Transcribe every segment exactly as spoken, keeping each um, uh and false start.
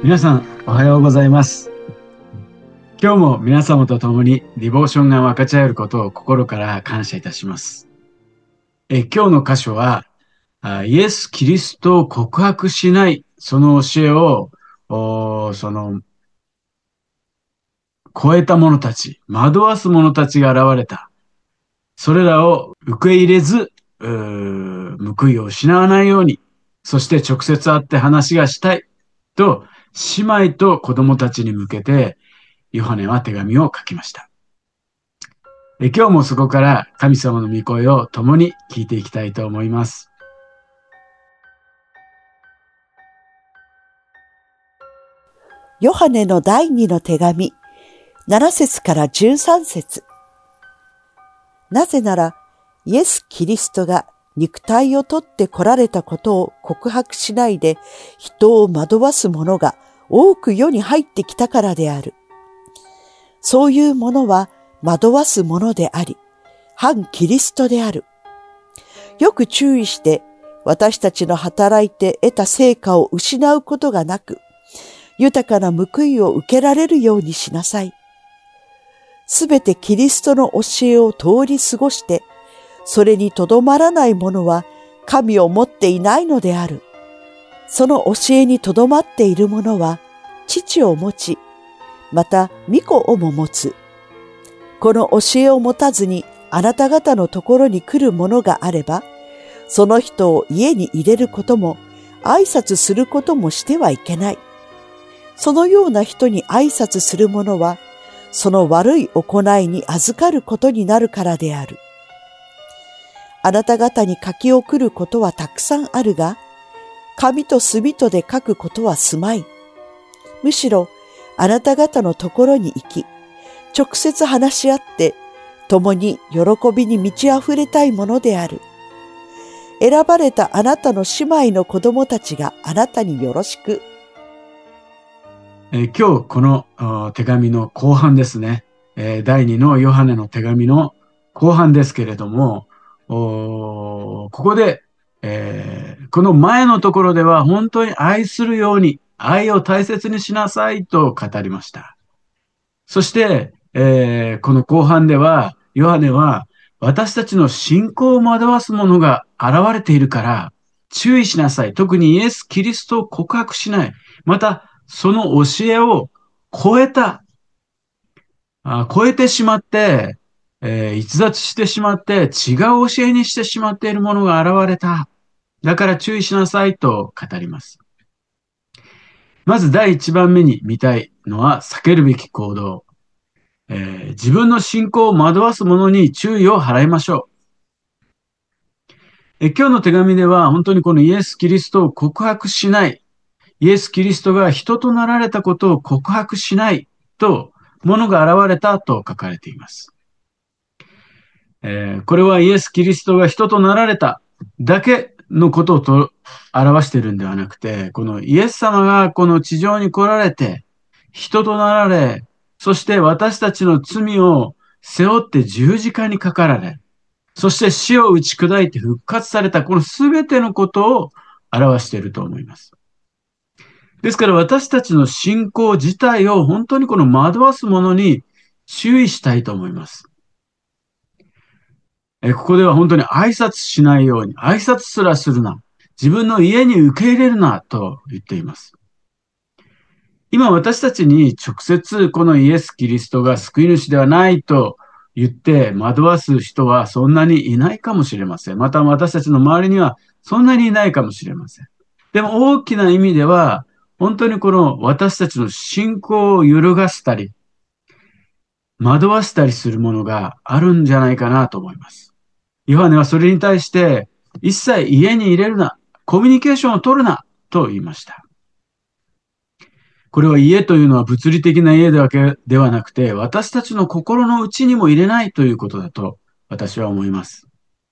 皆さんおはようございます。今日も皆様と共にディボーションが分かち合えることを心から感謝いたします。え今日の箇所はあイエス・キリストを告白しないその教えをおその超えた者たち、惑わす者たちが現れた。それらを受け入れず、うー報いを失わないように、そして直接会って話がしたいと姉妹と子供たちに向けてヨハネは手紙を書きました。え今日もそこから神様の御声を共に聞いていきたいと思います。 ヨハネの第二の手紙、なな節からじゅうさん節。なぜなら、イエス・キリストが肉体を取って来られたことを告白しないで人を惑わす者が多く世に入ってきたからである。そういう者は惑わす者であり、反キリストである。よく注意して私たちの働いて得た成果を失うことがなく、豊かな報いを受けられるようにしなさい。すべてキリストの教えを通り過ごして、それにとどまらない者は神を持っていないのである。その教えにとどまっている者は、父を持ち、また御子をも持つ。この教えを持たずにあなた方のところに来る者があれば、その人を家に入れることも、挨拶することもしてはいけない。そのような人に挨拶する者は、その悪い行いに預かることになるからである。あなた方に書き送ることはたくさんあるが、紙と墨とで書くことはすまい。むしろ、あなた方のところに行き、直接話し合って、共に喜びに満ち溢れたいものである。選ばれたあなたの姉妹の子供たちがあなたによろしく。 え今日この手紙の後半ですね。え第二のヨハネの手紙の後半ですけれども、ここで、えー、この前のところでは本当に愛するように、愛を大切にしなさいと語りました。そして、えー、この後半では、ヨハネは私たちの信仰を惑わす者が現れているから注意しなさい。特にイエス・キリストを告白しない。また、その教えを超えた、あ超えてしまって、えー、逸脱してしまって、違う教えにしてしまっている者が現れた。だから注意しなさいと語ります。まず第一番目に見たいのは避けるべき行動。えー、自分の信仰を惑わす者に注意を払いましょう。え今日の手紙では本当にこのイエス・キリストを告白しない。イエス・キリストが人となられたことを告白しないと、ものが現れたと書かれています。えー、これはイエス・キリストが人となられただけのことをと表しているんではなくて、このイエス様がこの地上に来られて、人となられ、そして私たちの罪を背負って十字架にかかられ、そして死を打ち砕いて復活された、このすべてのことを表していると思います。ですから私たちの信仰自体を本当にこの惑わすものに注意したいと思います。えここでは本当に挨拶しないように、挨拶すらするな。自分の家に受け入れるなと言っています。今私たちに直接このイエス・キリストが救い主ではないと言って惑わす人はそんなにいないかもしれません。また私たちの周りにはそんなにいないかもしれません。でも大きな意味では本当にこの私たちの信仰を揺るがしたり、惑わしたりするものがあるんじゃないかなと思います。ヨハネはそれに対して、一切家に入れるな、コミュニケーションを取るな、と言いました。これは家というのは物理的な家だけではなくて、私たちの心の内にも入れないということだと私は思います。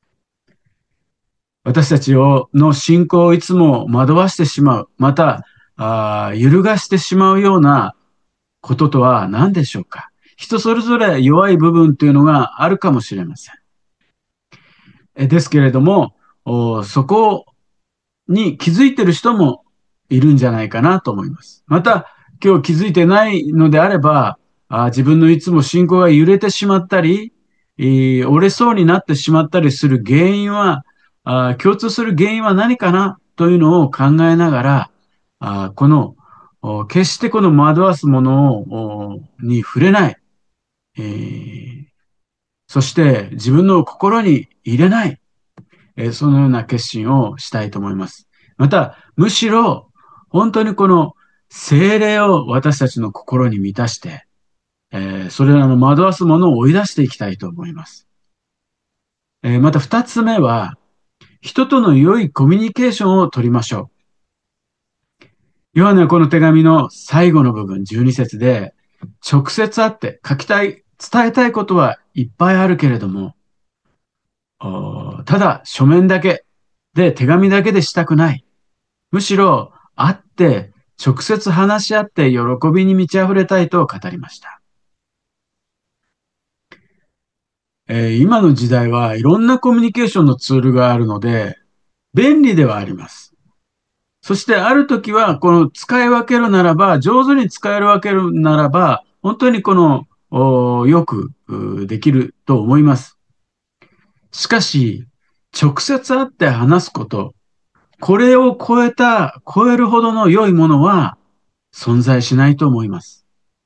私たちをの信仰をいつも惑わしてしまう、また、あ揺るがしてしまうようなこととは何でしょうか。人それぞれ弱い部分というのがあるかもしれません。ですけれども、そこに気づいている人もいるんじゃないかなと思います。また、今日気づいてないのであれば、あ自分のいつも信仰が揺れてしまったり、えー折れそうになってしまったりする原因は、あ共通する原因は何かなというのを考えながら、あこの、お決してこの惑わすものをおに触れない、えーそして自分の心に入れない、えーそのような決心をしたいと思います。また、むしろ、本当にこの精霊を私たちの心に満たして、えーそれらの惑わすものを追い出していきたいと思います。えーまた二つ目は、人との良いコミュニケーションを取りましょう。ヨハネはこの手紙の最後の部分、じゅうに節で、直接会って書きたい、伝えたいことはいっぱいあるけれども、ただ書面だけで手紙だけでしたくない。むしろ会って直接話し合って喜びに満ち溢れたいと語りました。えー今の時代はいろんなコミュニケーションのツールがあるので便利ではあります。そしてある時はこの使い分けるならば、上手に使える分けるならば、本当にこのよくできると思います。しかし、直接会って話すこと、これを超えた、超えるほどの良いものは存在しないと思います。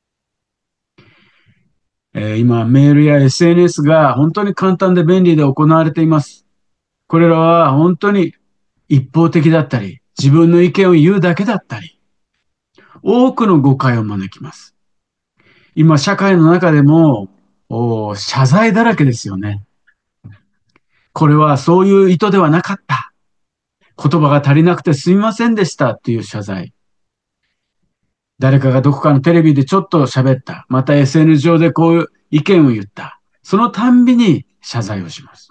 えー今、メールや エスエヌエス が本当に簡単で便利で行われています。これらは本当に一方的だったり、自分の意見を言うだけだったり、多くの誤解を招きます。今、社会の中でも、謝罪だらけですよね。これはそういう意図ではなかった。言葉が足りなくてすみませんでしたっていう謝罪。誰かがどこかのテレビでちょっと喋った。また エスエヌ 上でこういう意見を言った。そのたんびに謝罪をします。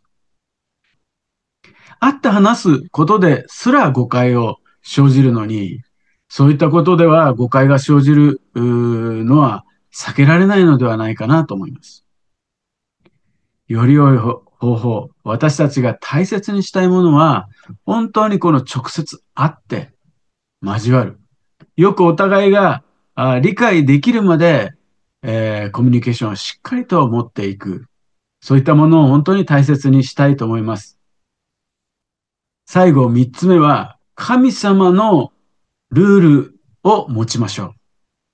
会って話すことですら誤解を生じるのに、そういったことでは誤解が生じるのは避けられないのではないかなと思います。より良い方法、私たちが大切にしたいものは、本当にこの直接会って交わる。よくお互いがあ理解できるまで、えーコミュニケーションをしっかりと持っていく。そういったものを本当に大切にしたいと思います。最後、三つ目は、神様のルールを持ちましょ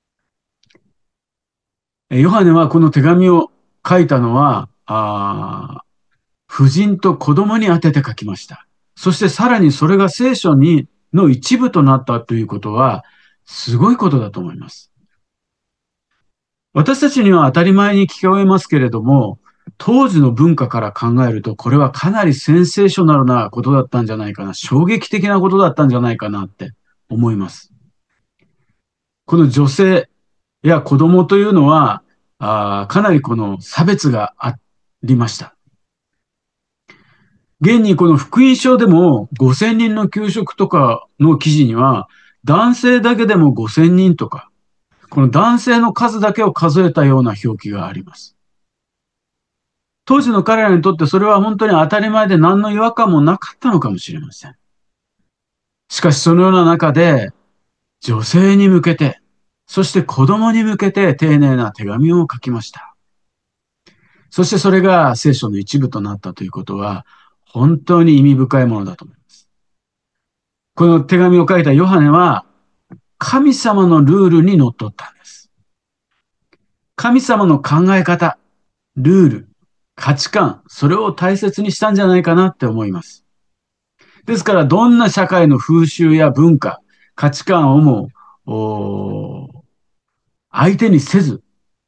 う。ヨハネはこの手紙を書いたのは、あ婦人と子供に宛てて書きました。そしてさらにそれが聖書にの一部となったということは、すごいことだと思います。私たちには当たり前に聞こえますけれども、当時の文化から考えると、これはかなりセンセーショナルなことだったんじゃないかな、衝撃的なことだったんじゃないかなって思います。この女性や子供というのは、あかなりこの差別がありました。現にこの福音書でもごせんにんの給食とかの記事には、男性だけでもごせんにんとか、この男性の数だけを数えたような表記があります。当時の彼らにとってそれは本当に当たり前で何の違和感もなかったのかもしれません。しかしそのような中で、女性に向けて、そして子供に向けて丁寧な手紙を書きました。そしてそれが聖書の一部となったということは、本当に意味深いものだと思います。この手紙を書いたヨハネは、神様のルールにのっとったんです。神様の考え方、ルール、価値観、それを大切にしたんじゃないかなって思います。ですから、どんな社会の風習や文化、価値観をも、相手にせず、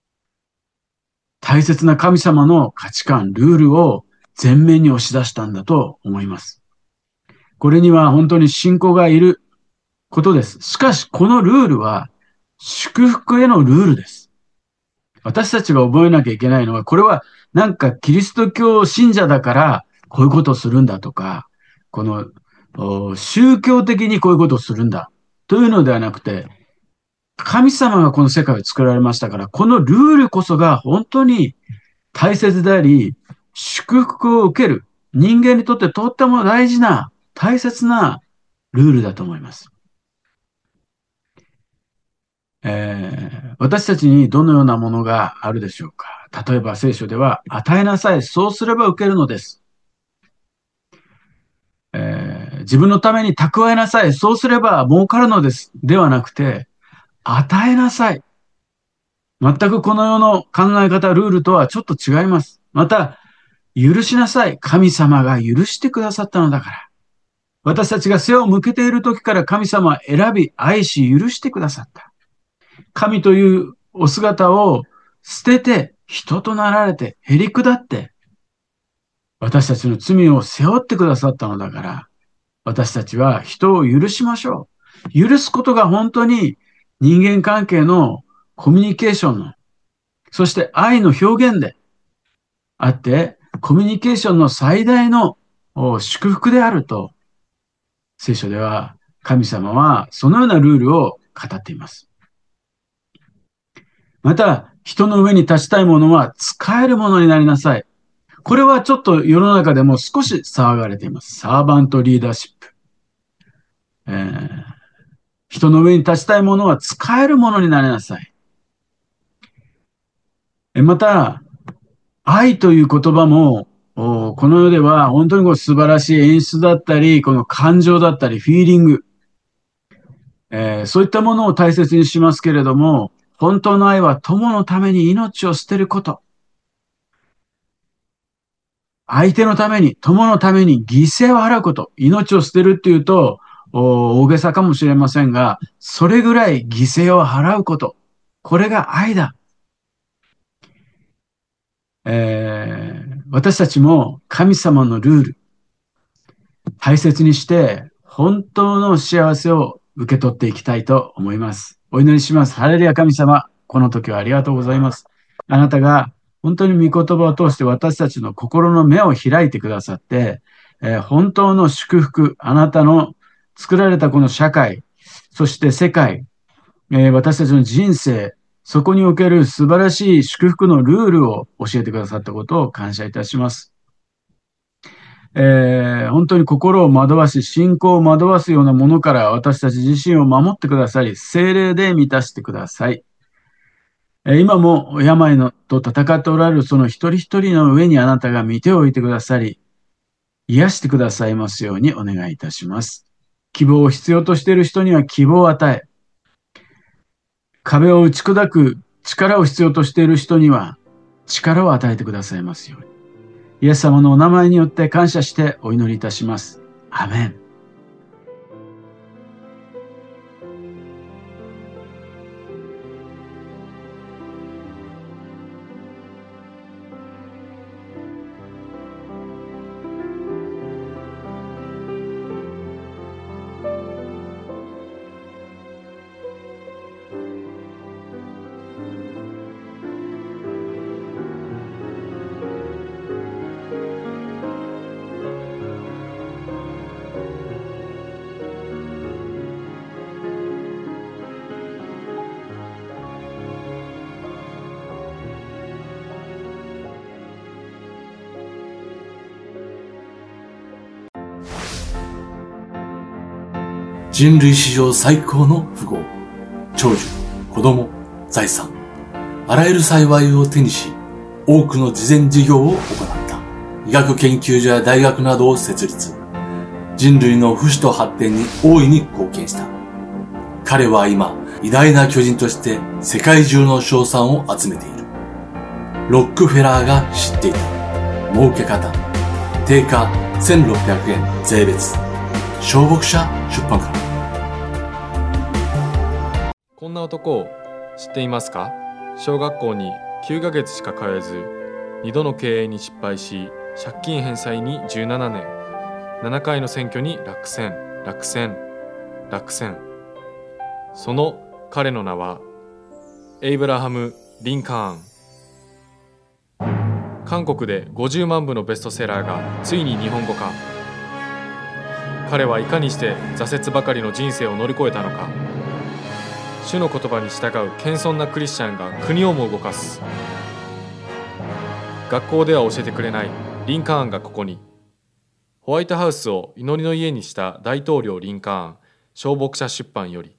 大切な神様の価値観、ルールを前面に押し出したんだと思います。これには本当に信仰がいることです。しかし、このルールは祝福へのルールです。私たちが覚えなきゃいけないのは、これはなんかキリスト教信者だからこういうことをするんだとか、この宗教的にこういうことをするんだというのではなくて、神様がこの世界を作られましたから、このルールこそが本当に大切であり、祝福を受ける人間にとってとっても大事な、大切なルールだと思います。 えー私たちにどのようなものがあるでしょうか。例えば聖書では、与えなさい、そうすれば受けるのです。えー自分のために蓄えなさい、そうすれば儲かるのです。ではなくて、与えなさい。全くこの世の考え方、ルールとはちょっと違います。また、許しなさい。神様が許してくださったのだから。私たちが背を向けている時から神様は選び、愛し、許してくださった。神というお姿を捨てて、人となられて、へり下って、私たちの罪を背負ってくださったのだから、私たちは人を許しましょう。許すことが本当に人間関係のコミュニケーションの、そして愛の表現であって、コミュニケーションの最大の祝福であると、聖書では神様はそのようなルールを語っています。また、人の上に立ちたいものは使えるものになりなさい。これはちょっと世の中でも少し騒がれています。サーバントリーダーシップ。えー、人の上に立ちたいものは使えるものになりなさい。また、愛という言葉も、この世では本当にこう素晴らしい演出だったり、この感情だったり、フィーリング、えー、そういったものを大切にしますけれども、本当の愛は友のために命を捨てること。相手のために、友のために犠牲を払うこと。命を捨てるっていうと、大げさかもしれませんが、それぐらい犠牲を払うこと。これが愛だ。えー、私たちも神様のルール、大切にして、本当の幸せを受け取っていきたいと思います。お祈りします。ハレルヤ神様、この時はありがとうございます。あなたが本当に御言葉を通して私たちの心の目を開いてくださって、えー本当の祝福、あなたの作られたこの社会、そして世界、えー私たちの人生、そこにおける素晴らしい祝福のルールを教えてくださったことを感謝いたします。えー本当に心を惑わし、信仰を惑わすようなものから私たち自身を守ってくださり、聖霊で満たしてください。えー今も病のと戦っておられるその一人一人の上にあなたが見ておいてくださり、癒してくださいますようにお願いいたします。希望を必要としている人には希望を与え、壁を打ち砕く力を必要としている人には力を与えてくださいますように。イエス様のお名前によって感謝してお祈りいたします。アメン。 人類史上最高の富豪、長寿、子供、財産、あらゆる幸いを手にし、多くの慈善事業を行った。医学研究所や大学などを設立。人類の不死と発展に大いに貢献した。彼は今、偉大な巨人として世界中の称賛を集めている。ロックフェラーが知っていた。儲け方。定価せんろっぴゃくえん税別。小牧者出版から。 こんな男を知っていますか？小学校にきゅうかげつしか通えず、にどの経営に失敗し、借金返済にじゅうななねん、ななかいの選挙に落選、落選、落選。その彼の名は、エイブラハム・リンカーン。韓国でごじゅうまんぶのベストセラーがついに日本語化。彼はいかにして挫折ばかりの人生を乗り越えたのか。主の言葉に従う謙遜なクリスチャンが国をも動かす。学校では教えてくれないリンカーンがここに。ホワイトハウスを祈りの家にした大統領リンカーン、小牧者出版より。